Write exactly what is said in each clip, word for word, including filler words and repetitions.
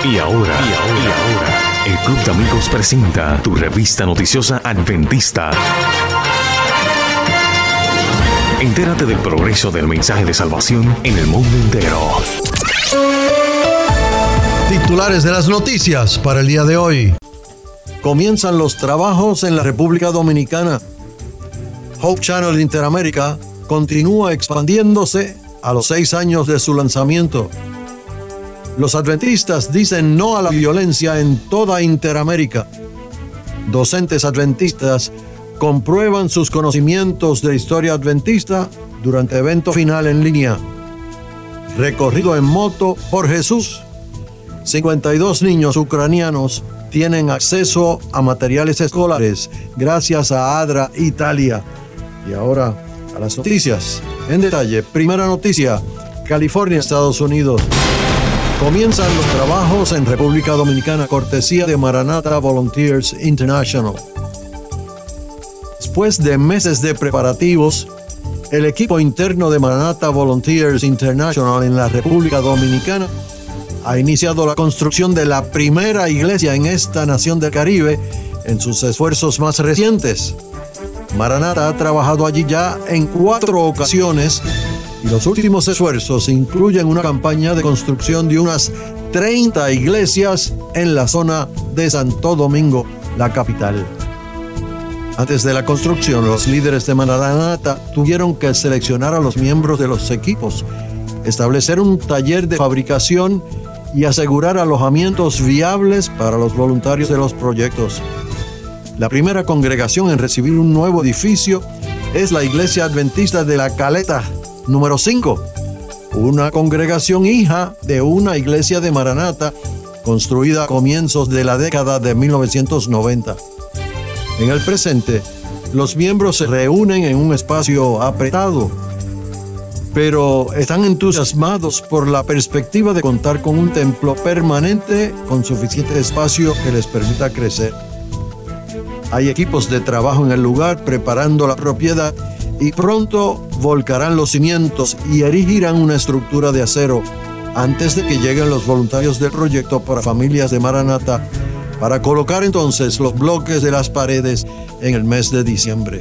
Y ahora, y ahora, y ahora, el Club de Amigos presenta tu revista noticiosa adventista. Entérate del progreso del mensaje de salvación en el mundo entero. Titulares de las noticias para el día de hoy. Comienzan los trabajos en la República Dominicana. Hope Channel Interamérica continúa expandiéndose a los seis años de su lanzamiento. Los adventistas dicen no a la violencia en toda Interamérica. Docentes adventistas comprueban sus conocimientos de historia adventista durante evento final en línea. Recorrido en moto por Jesús. cincuenta y dos niños ucranianos tienen acceso a materiales escolares gracias a ADRA Italia. Y ahora a las noticias en detalle. Primera noticia: California, Estados Unidos. Comienzan los trabajos en República Dominicana, cortesía de Maranatha Volunteers International. Después de meses de preparativos, el equipo interno de Maranatha Volunteers International en la República Dominicana ha iniciado la construcción de la primera iglesia en esta nación del Caribe en sus esfuerzos más recientes. Maranatha ha trabajado allí ya en cuatro ocasiones y los últimos esfuerzos incluyen una campaña de construcción de unas treinta iglesias en la zona de Santo Domingo, la capital. Antes de la construcción, los líderes de Maranatha tuvieron que seleccionar a los miembros de los equipos, establecer un taller de fabricación y asegurar alojamientos viables para los voluntarios de los proyectos. La primera congregación en recibir un nuevo edificio es la Iglesia Adventista de la Caleta, número cinco, una congregación hija de una iglesia de Maranatha construida a comienzos de la década de mil novecientos noventa. En el presente, los miembros se reúnen en un espacio apretado, pero están entusiasmados por la perspectiva de contar con un templo permanente con suficiente espacio que les permita crecer. Hay equipos de trabajo en el lugar preparando la propiedad y pronto volcarán los cimientos y erigirán una estructura de acero antes de que lleguen los voluntarios del proyecto para familias de Maranatha para colocar entonces los bloques de las paredes en el mes de diciembre.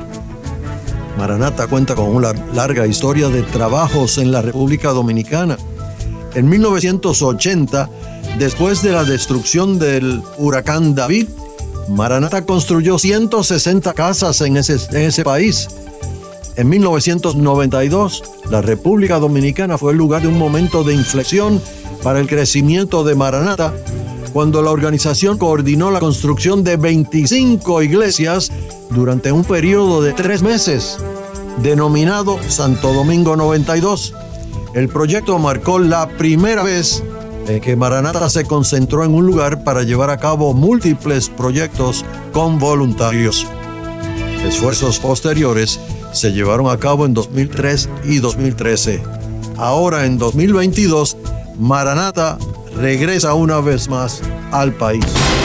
Maranatha cuenta con una larga historia de trabajos en la República Dominicana. En mil novecientos ochenta, después de la destrucción del huracán David, Maranatha construyó ciento sesenta casas en ese, en ese país. En mil novecientos noventa y dos, la República Dominicana fue el lugar de un momento de inflexión para el crecimiento de Maranatha, cuando la organización coordinó la construcción de veinticinco iglesias durante un periodo de tres meses, denominado Santo Domingo noventa y dos. El proyecto marcó la primera vez en que Maranatha se concentró en un lugar para llevar a cabo múltiples proyectos con voluntarios. Esfuerzos posteriores se llevaron a cabo en dos mil tres y dos mil trece. Ahora, en dos mil veintidós, Maranatha regresa una vez más al país.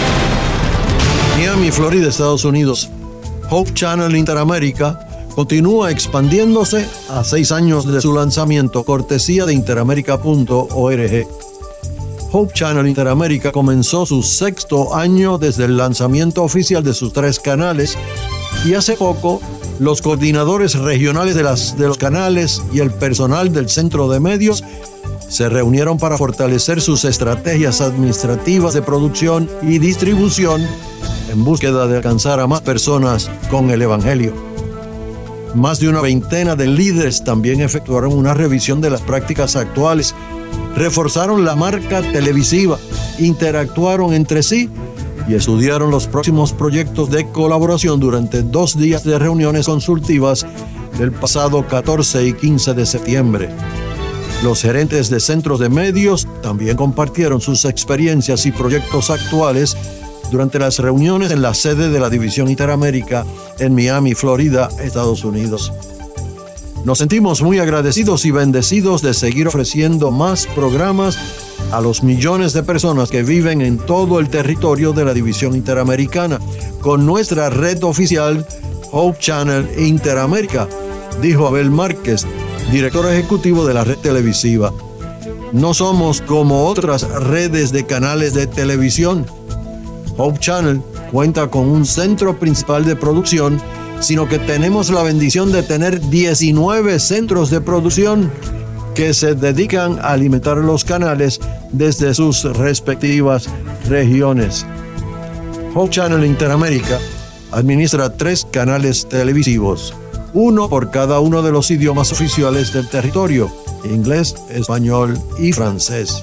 Miami, Florida, Estados Unidos. Hope Channel Interamérica continúa expandiéndose a seis años de su lanzamiento, cortesía de interamérica punto org. Hope Channel Interamérica comenzó su sexto año desde el lanzamiento oficial de sus tres canales y hace poco los coordinadores regionales de, las, de los canales y el personal del centro de medios se reunieron para fortalecer sus estrategias administrativas de producción y distribución en búsqueda de alcanzar a más personas con el Evangelio. Más de una veintena de líderes también efectuaron una revisión de las prácticas actuales, reforzaron la marca televisiva, interactuaron entre sí y estudiaron los próximos proyectos de colaboración durante dos días de reuniones consultivas del pasado catorce y quince de septiembre. Los gerentes de centros de medios también compartieron sus experiencias y proyectos actuales durante las reuniones en la sede de la División Interamérica en Miami, Florida, Estados Unidos. Nos sentimos muy agradecidos y bendecidos de seguir ofreciendo más programas a los millones de personas que viven en todo el territorio de la División Interamericana con nuestra red oficial Hope Channel Interamérica, dijo Abel Márquez, director ejecutivo de la red televisiva. No somos como otras redes de canales de televisión. Hope Channel cuenta con un centro principal de producción, sino que tenemos la bendición de tener diecinueve centros de producción que se dedican a alimentar los canales desde sus respectivas regiones. Hope Channel Interamérica administra tres canales televisivos, uno por cada uno de los idiomas oficiales del territorio: inglés, español y francés.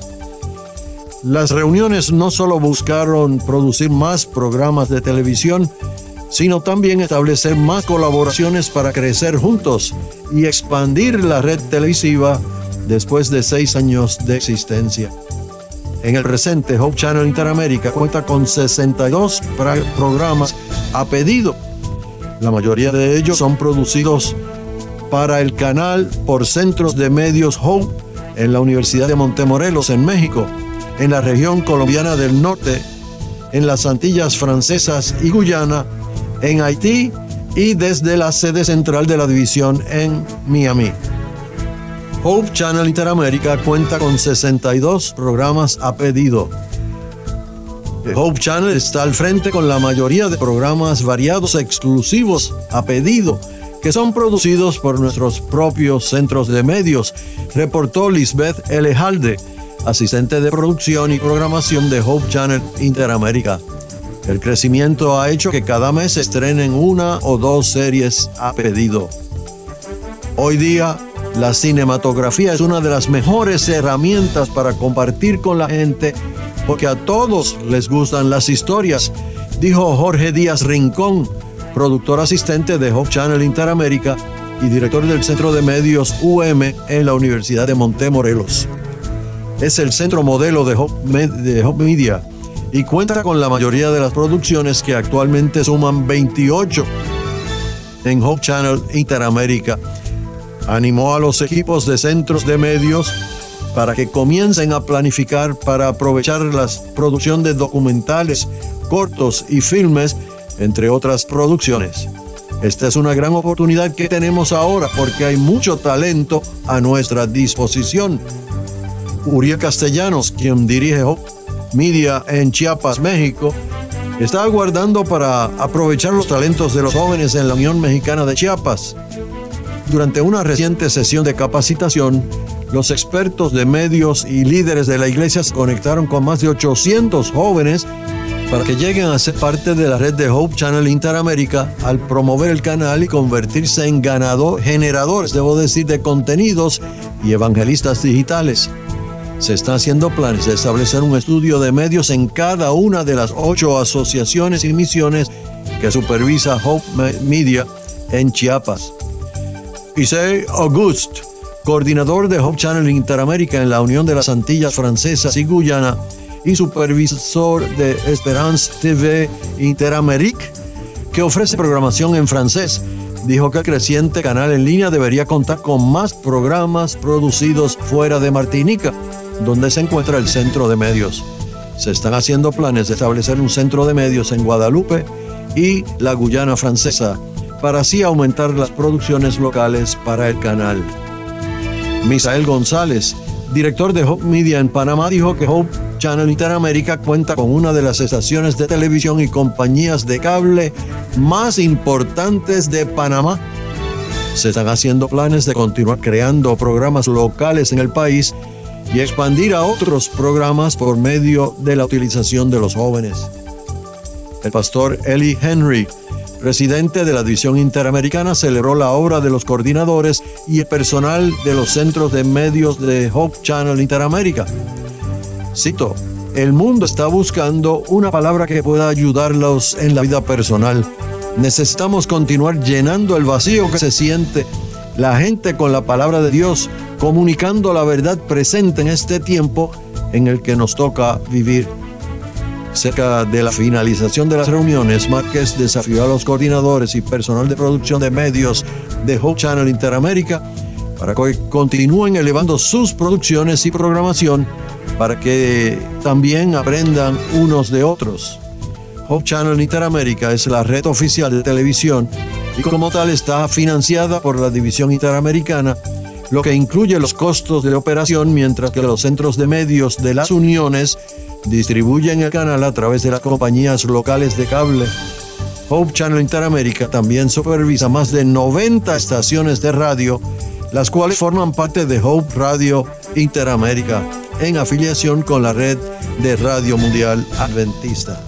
Las reuniones no solo buscaron producir más programas de televisión, sino también establecer más colaboraciones para crecer juntos y expandir la red televisiva después de seis años de existencia. En el presente, Hope Channel Interamérica cuenta con sesenta y dos programas a pedido. La mayoría de ellos son producidos para el canal por centros de medios Hope en la Universidad de Montemorelos, en México, en la región colombiana del norte, en las Antillas Francesas y Guyana, en Haití y desde la sede central de la división en Miami. Hope Channel Interamérica cuenta con sesenta y dos programas a pedido. Hope Channel está al frente con la mayoría de programas variados exclusivos a pedido que son producidos por nuestros propios centros de medios, reportó Lisbeth Elejalde, asistente de producción y programación de Hope Channel Interamérica. El crecimiento ha hecho que cada mes se estrenen una o dos series a pedido. Hoy día, la cinematografía es una de las mejores herramientas para compartir con la gente, porque a todos les gustan las historias, dijo Jorge Díaz Rincón, productor asistente de Hope Channel Interamérica y director del Centro de Medios U M en la Universidad de Montemorelos. Es el centro modelo de Hope, de Hope Media y cuenta con la mayoría de las producciones, que actualmente suman veintiocho en Hope Channel Interamérica. Animó a los equipos de centros de medios para que comiencen a planificar para aprovechar la producción de documentales, cortos y filmes, entre otras producciones. Esta es una gran oportunidad que tenemos ahora porque hay mucho talento a nuestra disposición. Uriel Castellanos, quien dirige Hope Media en Chiapas, México, está aguardando para aprovechar los talentos de los jóvenes en la Unión Mexicana de Chiapas. Durante una reciente sesión de capacitación, los expertos de medios y líderes de la iglesia se conectaron con más de ochocientos jóvenes para que lleguen a ser parte de la red de Hope Channel Interamérica al promover el canal y convertirse en ganador, generadores, debo decir, de contenidos y evangelistas digitales. Se están haciendo planes de establecer un estudio de medios en cada una de las ocho asociaciones y misiones que supervisa Hope Media en Chiapas. Isaiah Auguste, coordinador de Hope Channel Interamérica en la Unión de las Antillas Francesas y Guyana y supervisor de Esperance T V Interamérique, que ofrece programación en francés, dijo que el creciente canal en línea debería contar con más programas producidos fuera de Martinica, donde se encuentra el centro de medios. Se están haciendo planes de establecer un centro de medios en Guadalupe y la Guyana Francesa, para así aumentar las producciones locales para el canal. Misael González, director de Hope Media en Panamá, dijo que Hope Channel Interamérica cuenta con una de las estaciones de televisión y compañías de cable más importantes de Panamá. Se están haciendo planes de continuar creando programas locales en el país y expandir a otros programas por medio de la utilización de los jóvenes. El pastor Eli Henry, presidente de la División Interamericana, celebró la obra de los coordinadores y el personal de los centros de medios de Hope Channel Interamérica. Cito: el mundo está buscando una palabra que pueda ayudarlos en la vida personal. Necesitamos continuar llenando el vacío que se siente la gente con la palabra de Dios, comunicando la verdad presente en este tiempo en el que nos toca vivir. Cerca de la finalización de las reuniones, Márquez desafió a los coordinadores y personal de producción de medios de Hope Channel Interamérica para que continúen elevando sus producciones y programación para que también aprendan unos de otros. Hope Channel Interamérica es la red oficial de televisión y como tal está financiada por la División Interamericana, lo que incluye los costos de operación, mientras que los centros de medios de las uniones distribuyen el canal a través de las compañías locales de cable. Hope Channel Interamérica también supervisa más de noventa estaciones de radio, las cuales forman parte de Hope Radio Interamérica, en afiliación con la red de Radio Mundial Adventista.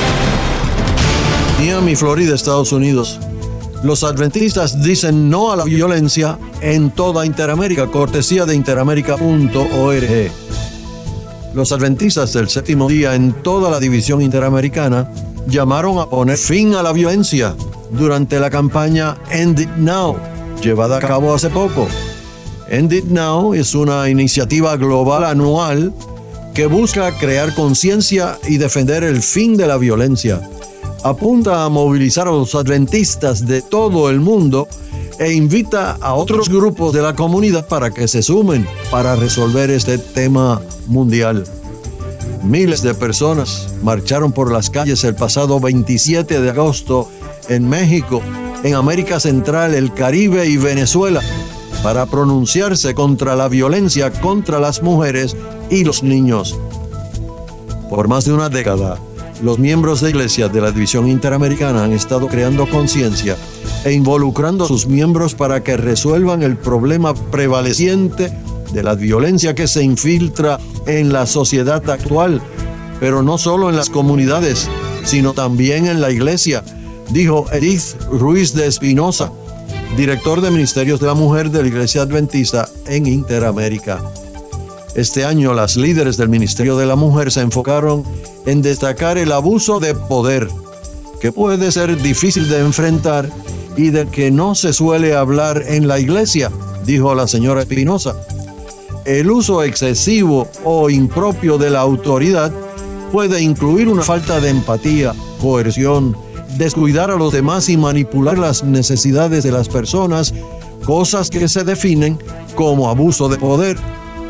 Miami, Florida, Estados Unidos. Los adventistas dicen no a la violencia en toda Interamérica, cortesía de interamérica punto org. Los adventistas del séptimo día en toda la división interamericana llamaron a poner fin a la violencia durante la campaña End It Now, llevada a cabo hace poco. End It Now es una iniciativa global anual que busca crear conciencia y defender el fin de la violencia. Apunta a movilizar a los adventistas de todo el mundo e invita a otros grupos de la comunidad para que se sumen para resolver este tema mundial. Miles de personas marcharon por las calles el pasado veintisiete de agosto en México, en América Central, el Caribe y Venezuela, para pronunciarse contra la violencia contra las mujeres y los niños. Por más de una década, los miembros de iglesias de la División Interamericana han estado creando conciencia e involucrando a sus miembros para que resuelvan el problema prevaleciente de la violencia que se infiltra en la sociedad actual, pero no solo en las comunidades, sino también en la iglesia, dijo Edith Ruiz de Espinosa, director de Ministerios de la Mujer de la Iglesia Adventista en Interamérica. Este año, las líderes del Ministerio de la Mujer se enfocaron en destacar el abuso de poder, que puede ser difícil de enfrentar y del que no se suele hablar en la iglesia, dijo la señora Espinosa. El uso excesivo o impropio de la autoridad puede incluir una falta de empatía, coerción, descuidar a los demás y manipular las necesidades de las personas, cosas que se definen como abuso de poder.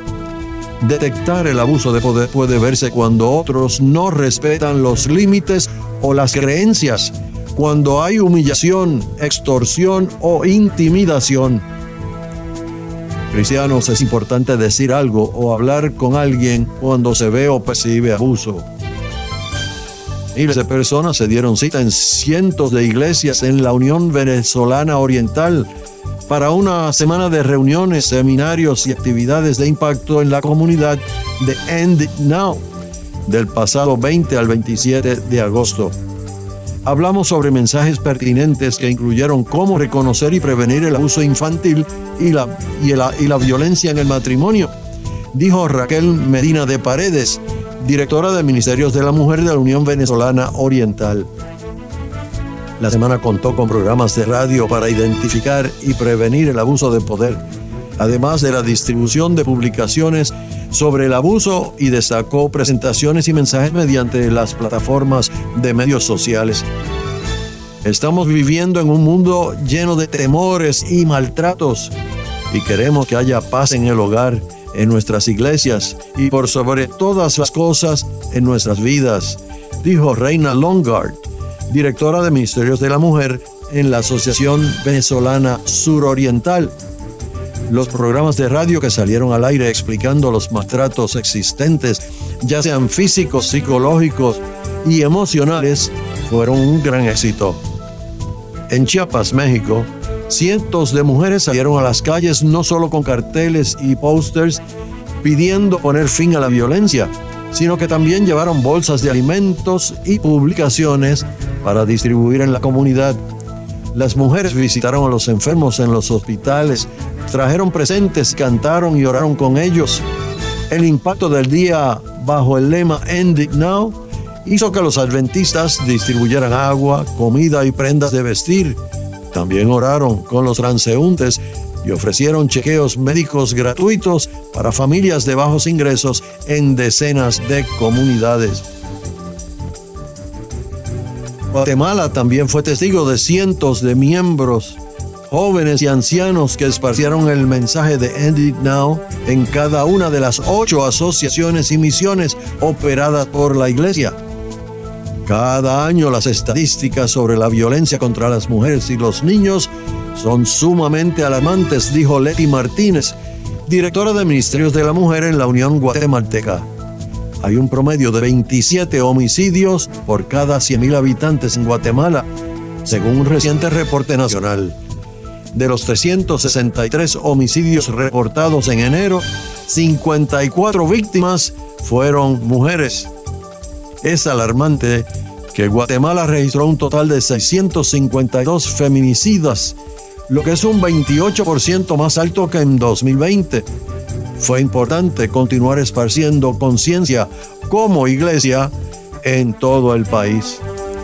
Detectar el abuso de poder puede verse cuando otros no respetan los límites o las creencias, cuando hay humillación, extorsión o intimidación. Cristianos, es importante decir algo o hablar con alguien cuando se ve o percibe abuso. Miles de personas se dieron cita en cientos de iglesias en la Unión Venezolana Oriental para una semana de reuniones, seminarios y actividades de impacto en la comunidad de End It Now, del pasado veinte al veintisiete de agosto. Hablamos sobre mensajes pertinentes que incluyeron cómo reconocer y prevenir el abuso infantil y la, y la, y la violencia en el matrimonio, dijo Raquel Medina de Paredes, directora de Ministerios de la Mujer de la Unión Venezolana Oriental. La semana contó con programas de radio para identificar y prevenir el abuso de poder, además de la distribución de publicaciones sobre el abuso, y destacó presentaciones y mensajes mediante las plataformas de medios sociales. Estamos viviendo en un mundo lleno de temores y maltratos y queremos que haya paz en el hogar, en nuestras iglesias y por sobre todas las cosas en nuestras vidas, dijo Reina Longard, directora de Ministerios de la Mujer en la Asociación Venezolana Suroriental. Los programas de radio que salieron al aire explicando los maltratos existentes, ya sean físicos, psicológicos y emocionales, fueron un gran éxito. En Chiapas, México, cientos de mujeres salieron a las calles no solo con carteles y pósters pidiendo poner fin a la violencia, sino que también llevaron bolsas de alimentos y publicaciones para distribuir en la comunidad. Las mujeres visitaron a los enfermos en los hospitales, trajeron presentes, cantaron y oraron con ellos. El impacto del día bajo el lema End It Now hizo que los adventistas distribuyeran agua, comida y prendas de vestir. También oraron con los transeúntes y ofrecieron chequeos médicos gratuitos para familias de bajos ingresos en decenas de comunidades. Guatemala también fue testigo de cientos de miembros, jóvenes y ancianos que esparcieron el mensaje de End It Now en cada una de las ocho asociaciones y misiones operadas por la iglesia. Cada año las estadísticas sobre la violencia contra las mujeres y los niños son sumamente alarmantes, dijo Leti Martínez, directora de Ministerios de la Mujer en la Unión Guatemalteca. Hay un promedio de veintisiete homicidios por cada cien mil habitantes en Guatemala, según un reciente reporte nacional. De los trescientos sesenta y tres homicidios reportados en enero, cincuenta y cuatro víctimas fueron mujeres. Es alarmante que Guatemala registró un total de seiscientos cincuenta y dos feminicidas, lo que es un veintiocho por ciento más alto que en dos mil veinte. Fue importante continuar esparciendo conciencia como iglesia en todo el país.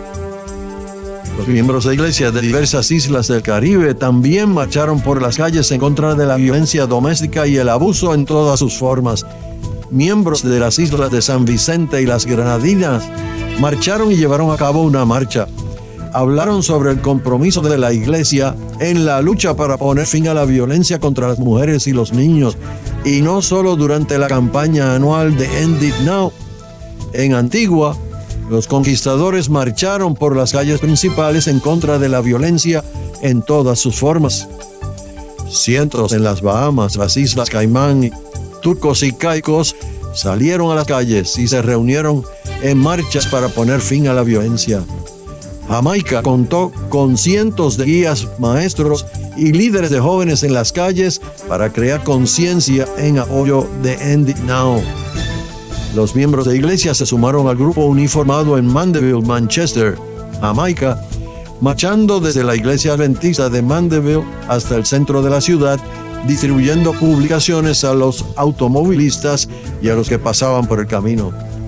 Los miembros de iglesias de diversas islas del Caribe también marcharon por las calles en contra de la violencia doméstica y el abuso en todas sus formas. Miembros de las islas de San Vicente y las Granadinas marcharon y llevaron a cabo una marcha. Hablaron sobre el compromiso de la iglesia en la lucha para poner fin a la violencia contra las mujeres y los niños, y no solo durante la campaña anual de End It Now. En Antigua, los conquistadores marcharon por las calles principales en contra de la violencia en todas sus formas. Cientos en las Bahamas, las Islas Caimán, Turcos y Caicos salieron a las calles y se reunieron en marchas para poner fin a la violencia. Jamaica contó con cientos de guías, maestros y líderes de jóvenes en las calles para crear conciencia en apoyo de End It Now. Los miembros de iglesia se sumaron al grupo uniformado en Mandeville, Manchester, Jamaica, marchando desde la iglesia adventista de Mandeville hasta el centro de la ciudad, distribuyendo publicaciones a los automovilistas y a los que pasaban por el camino.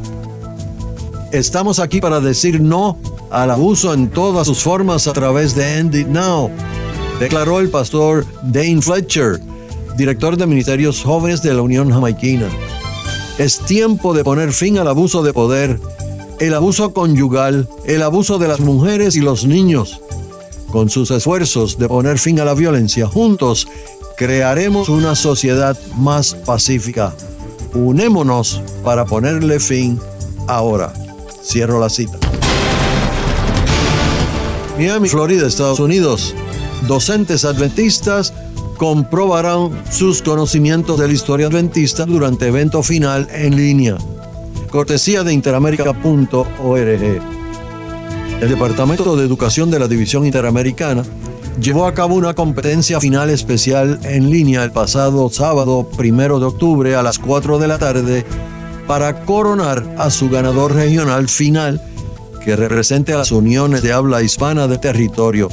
Estamos aquí para decir no al abuso en todas sus formas a través de End It Now, declaró el pastor Dane Fletcher, director de Ministerios Jóvenes de la Unión Jamaiquina. Es tiempo de poner fin al abuso de poder, el abuso conyugal, el abuso de las mujeres y los niños. Con sus esfuerzos de poner fin a la violencia, juntos crearemos una sociedad más pacífica. Unémonos para ponerle fin ahora. Cierro la cita. Miami, Florida, Estados Unidos. Docentes adventistas comprobarán sus conocimientos de la historia adventista durante evento final en línea. Cortesía de interamerica punto org. El Departamento de Educación de la División Interamericana llevó a cabo una competencia final especial en línea el pasado sábado primero de octubre a las cuatro de la tarde para coronar a su ganador regional final que represente a las uniones de habla hispana del territorio.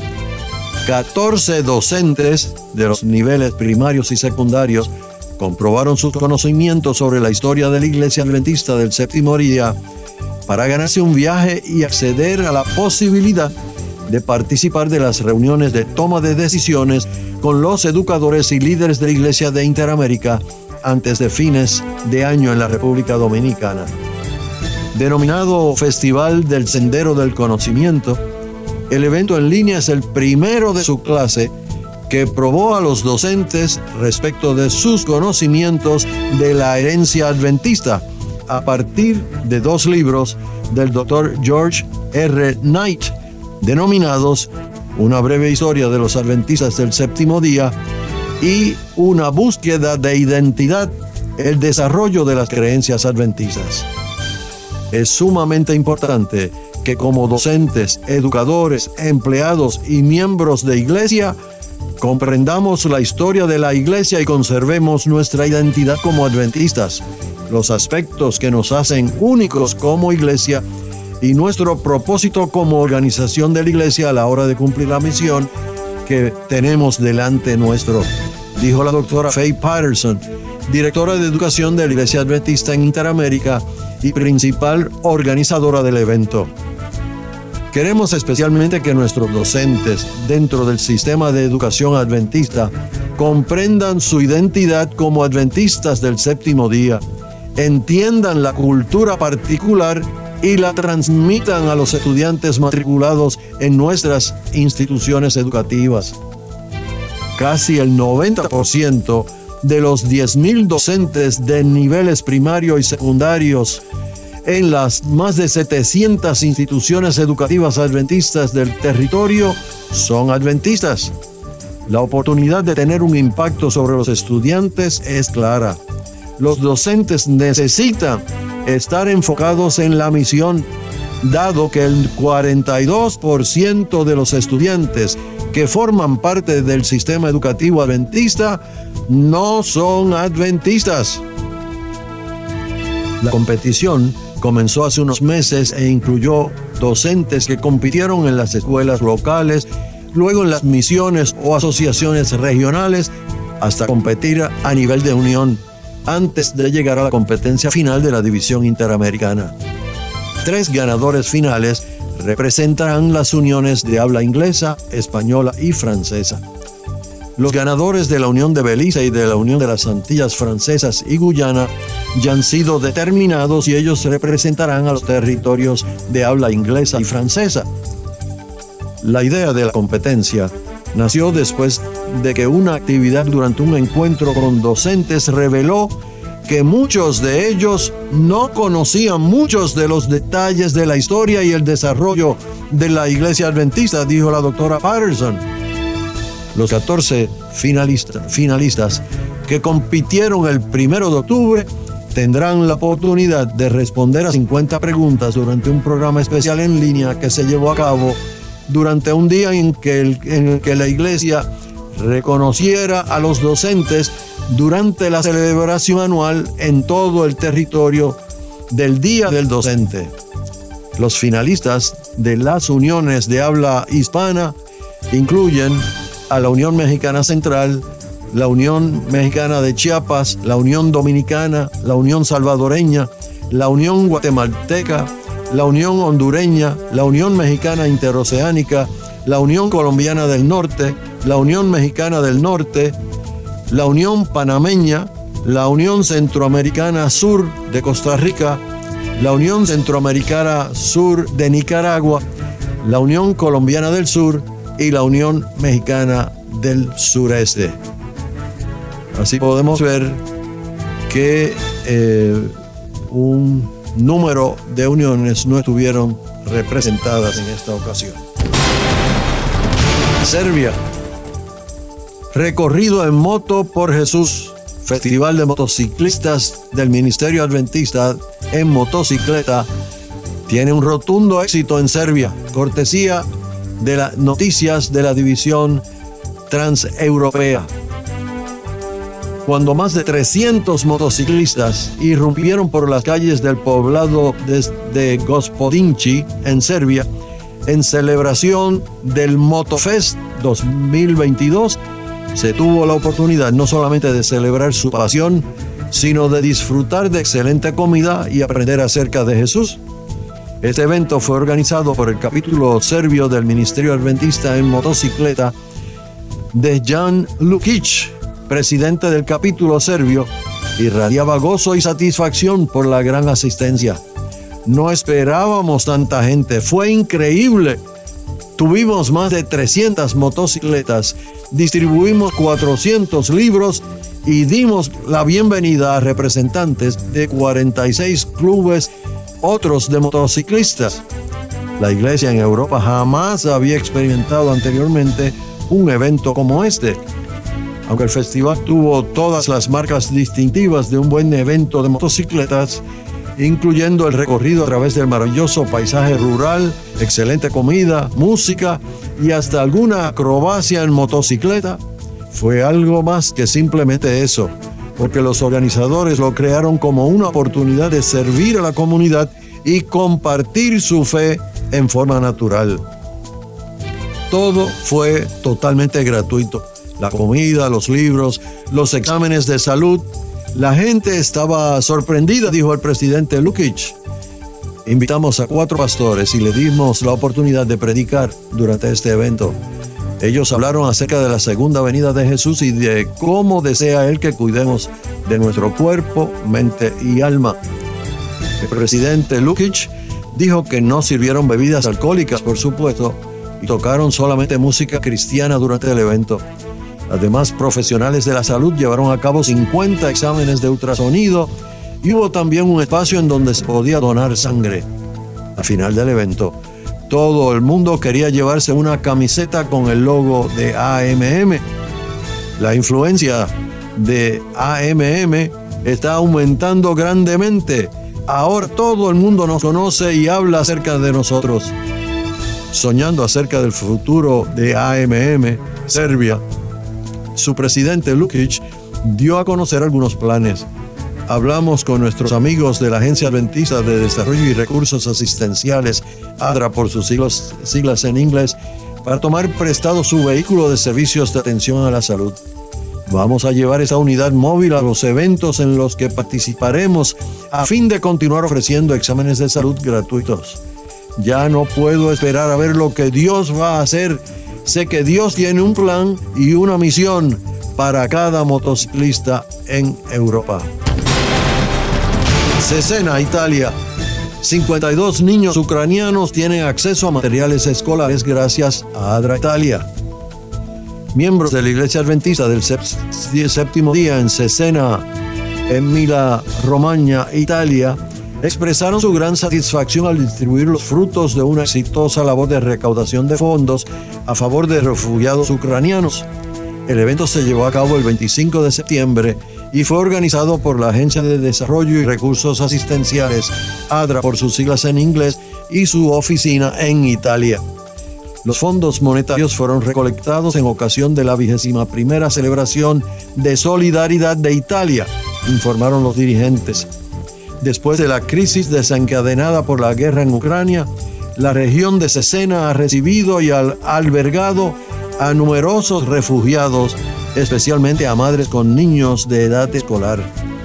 catorce docentes de los niveles primarios y secundarios comprobaron sus conocimientos sobre la historia de la Iglesia Adventista del Séptimo Día para ganarse un viaje y acceder a la posibilidad de participar de las reuniones de toma de decisiones con los educadores y líderes de la Iglesia de Interamérica antes de fines de año en la República Dominicana. Denominado Festival del Sendero del Conocimiento, el evento en línea es el primero de su clase que probó a los docentes respecto de sus conocimientos de la herencia adventista a partir de dos libros del doctor George R. Knight, denominados Una breve historia de los adventistas del séptimo día y Una búsqueda de identidad, el desarrollo de las creencias adventistas. Es sumamente importante que como docentes, educadores, empleados y miembros de iglesia comprendamos la historia de la iglesia y conservemos nuestra identidad como adventistas, los aspectos que nos hacen únicos como iglesia y nuestro propósito como organización de la iglesia a la hora de cumplir la misión que tenemos delante nuestro, dijo la doctora Faye Patterson, directora de educación de la Iglesia Adventista en Interamérica y principal organizadora del evento. Queremos especialmente que nuestros docentes dentro del sistema de educación adventista comprendan su identidad como adventistas del séptimo día, entiendan la cultura particular y la transmitan a los estudiantes matriculados en nuestras instituciones educativas. Casi el noventa por ciento de los diez mil docentes de niveles primario y secundarios en las más de setecientas instituciones educativas adventistas del territorio son adventistas. La oportunidad de tener un impacto sobre los estudiantes es clara. Los docentes necesitan estar enfocados en la misión, dado que el cuarenta y dos por ciento de los estudiantes que forman parte del sistema educativo adventista no son adventistas. La competición comenzó hace unos meses e incluyó docentes que compitieron en las escuelas locales, luego en las misiones o asociaciones regionales, hasta competir a nivel de unión, antes de llegar a la competencia final de la división interamericana. Tres ganadores finales representarán las uniones de habla inglesa, española y francesa. Los ganadores de la Unión de Belice y de la Unión de las Antillas Francesas y Guyana ya han sido determinados y ellos representarán a los territorios de habla inglesa y francesa. La idea de la competencia nació después de que una actividad durante un encuentro con docentes reveló que muchos de ellos no conocían muchos de los detalles de la historia y el desarrollo de la Iglesia Adventista, dijo la doctora Patterson. Los catorce finalistas, finalistas que compitieron el primero de octubre tendrán la oportunidad de responder a cincuenta preguntas durante un programa especial en línea que se llevó a cabo durante un día en que, el, en el que la Iglesia reconociera a los docentes durante la celebración anual en todo el territorio del Día del Docente. Los finalistas de las uniones de habla hispana incluyen a la Unión Mexicana Central, la Unión Mexicana de Chiapas, la Unión Dominicana, la Unión Salvadoreña, la Unión Guatemalteca, la Unión Hondureña, la Unión Mexicana Interoceánica, la Unión Colombiana del Norte, la Unión Mexicana del Norte, la Unión Panameña, la Unión Centroamericana Sur de Costa Rica, la Unión Centroamericana Sur de Nicaragua, la Unión Colombiana del Sur y la Unión Mexicana del Sureste. Así podemos ver que eh, un número de uniones no estuvieron representadas en esta ocasión. Serbia. Recorrido en moto por Jesús. Festival de motociclistas del Ministerio Adventista en motocicleta tiene un rotundo éxito en Serbia, cortesía de las noticias de la división transeuropea. Cuando más de trescientos motociclistas irrumpieron por las calles del poblado de, de Gospodinci, en Serbia, en celebración del Motofest dos mil veintidós, se tuvo la oportunidad no solamente de celebrar su pasión, sino de disfrutar de excelente comida y aprender acerca de Jesús. Este evento fue organizado por el capítulo serbio del Ministerio Adventista en motocicleta de Jan Lukic, presidente del capítulo serbio, irradiaba gozo y satisfacción por la gran asistencia. No esperábamos tanta gente, fue increíble. Tuvimos más de trescientas motocicletas, distribuimos cuatrocientos libros y dimos la bienvenida a representantes de cuarenta y seis clubes otros de motociclistas. La iglesia en Europa jamás había experimentado anteriormente un evento como este. Aunque el festival tuvo todas las marcas distintivas de un buen evento de motocicletas, incluyendo el recorrido a través del maravilloso paisaje rural, excelente comida, música y hasta alguna acrobacia en motocicleta, fue algo más que simplemente eso, porque los organizadores lo crearon como una oportunidad de servir a la comunidad y compartir su fe en forma natural. Todo fue totalmente gratuito. La comida, los libros, los exámenes de salud. La gente estaba sorprendida, dijo el presidente Lukic. Invitamos a cuatro pastores y le dimos la oportunidad de predicar durante este evento. Ellos hablaron acerca de la segunda venida de Jesús y de cómo desea Él que cuidemos de nuestro cuerpo, mente y alma. El presidente Lukic dijo que no sirvieron bebidas alcohólicas, por supuesto, y tocaron solamente música cristiana durante el evento. Además, profesionales de la salud llevaron a cabo cincuenta exámenes de ultrasonido y hubo también un espacio en donde se podía donar sangre. Al final del evento, todo el mundo quería llevarse una camiseta con el logo de A M M, La influencia de A M M está aumentando grandemente. Ahora todo el mundo nos conoce y habla acerca de nosotros. Soñando acerca del futuro de A M M, Serbia, su presidente Lukic dio a conocer algunos planes. Hablamos con nuestros amigos de la Agencia Adventista de Desarrollo y Recursos Asistenciales, ADRA por sus siglas, siglas en inglés, para tomar prestado su vehículo de servicios de atención a la salud. Vamos a llevar esa unidad móvil a los eventos en los que participaremos a fin de continuar ofreciendo exámenes de salud gratuitos. Ya no puedo esperar a ver lo que Dios va a hacer. Sé que Dios tiene un plan y una misión para cada motociclista en Europa. Cesena, Italia. cincuenta y dos niños ucranianos tienen acceso a materiales escolares gracias a ADRA Italia. Miembros de la Iglesia Adventista del Séptimo Día en Cesena, Emilia-Romagna, Italia, expresaron su gran satisfacción al distribuir los frutos de una exitosa labor de recaudación de fondos a favor de refugiados ucranianos. El evento se llevó a cabo el veinticinco de septiembre y fue organizado por la Agencia de Desarrollo y Recursos Asistenciales, ADRA por sus siglas en inglés, y su oficina en Italia. Los fondos monetarios fueron recolectados en ocasión de la vigésima primera celebración de Solidaridad de Italia, informaron los dirigentes. Después de la crisis desencadenada por la guerra en Ucrania, la región de Cesena ha recibido y ha albergado a numerosos refugiados, especialmente a madres con niños de edad escolar.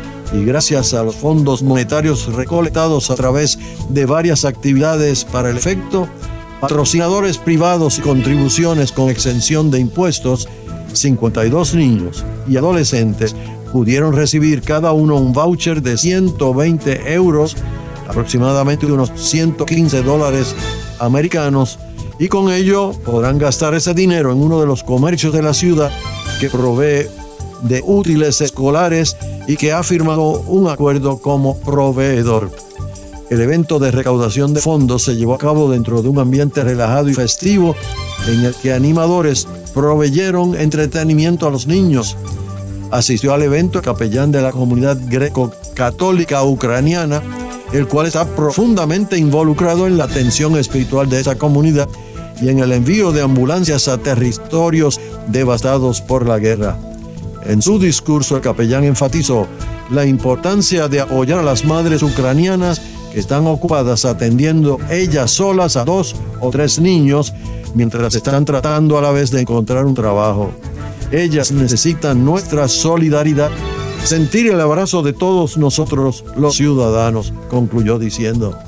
Y gracias a los fondos monetarios recolectados a través de varias actividades para el efecto, patrocinadores privados y contribuciones con exención de impuestos, cincuenta y dos niños y adolescentes pudieron recibir cada uno un voucher de ciento veinte euros, aproximadamente unos ciento quince dólares americanos, y con ello podrán gastar ese dinero en uno de los comercios de la ciudad que provee de útiles escolares y que ha firmado un acuerdo como proveedor. El evento de recaudación de fondos se llevó a cabo dentro de un ambiente relajado y festivo en el que animadores proveyeron entretenimiento a los niños. Asistió al evento el capellán de la comunidad greco-católica ucraniana, el cual está profundamente involucrado en la atención espiritual de esa comunidad y en el envío de ambulancias a territorios devastados por la guerra. En su discurso, el capellán enfatizó la importancia de apoyar a las madres ucranianas que están ocupadas atendiendo ellas solas a dos o tres niños mientras están tratando a la vez de encontrar un trabajo. Ellas necesitan nuestra solidaridad, sentir el abrazo de todos nosotros los ciudadanos, concluyó diciendo.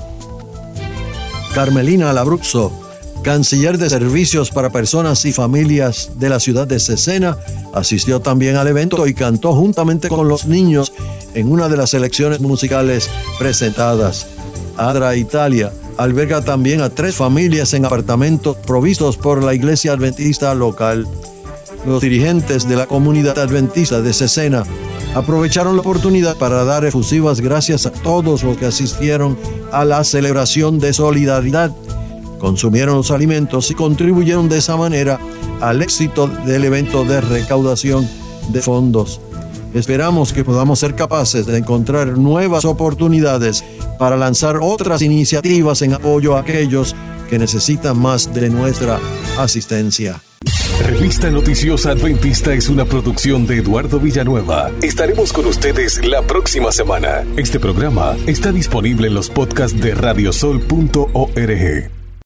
Carmelina Labruzzo, canciller de Servicios para Personas y Familias de la ciudad de Cesena, asistió también al evento y cantó juntamente con los niños en una de las selecciones musicales presentadas. ADRA Italia alberga también a tres familias en apartamentos provistos por la Iglesia Adventista local. Los dirigentes de la comunidad adventista de Cesena aprovecharon la oportunidad para dar efusivas gracias a todos los que asistieron a la celebración de solidaridad, consumieron los alimentos y contribuyeron de esa manera al éxito del evento de recaudación de fondos. Esperamos que podamos ser capaces de encontrar nuevas oportunidades para lanzar otras iniciativas en apoyo a aquellos que necesitan más de nuestra asistencia. Revista Noticiosa Adventista es una producción de Eduardo Villanueva. Estaremos con ustedes la próxima semana. Este programa está disponible en los podcasts de radiosol punto org.